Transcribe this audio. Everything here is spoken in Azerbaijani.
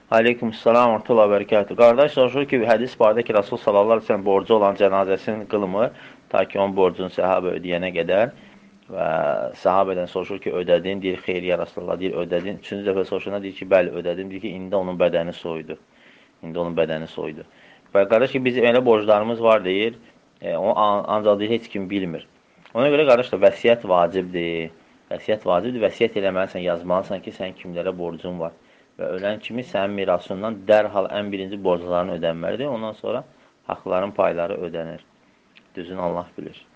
Aleykümselam və rahmetullah və bərəkatuhu. Qardaş soruşur ki, hədis barədə ki, Rasul sallallahu əleyhi və səlləm borcu olan cənazəsini qılmır, ta ki onun borcunu səhabə ödəyənə qədər. Və səhabədən soruşur ki, ödədin? Deyir, xeyr ya Rasulullah, deyir, ödədin. Üçüncü dəfə soruşanda deyir ki, bəli, ödədim. Deyir ki, indi onun bədəni soyudu. İndi onun bədəni soyudu. Və qardaş ki, bizim elə borclarımız var deyir, o ancaq deyir, heç kim bilmir. Ona görə qardaş da vəsiyyət vacibdir. Vəsiyyət vacibdir. Vəsiyyət eləməlisən, yazmalısan ki, sənin kimlərə borcun var. Və ölən kimi sənin mirasından dərhal ən birinci borcların ödənməlidir. Ondan sonra haqların payları ödənir. Düzünü Allah bilir.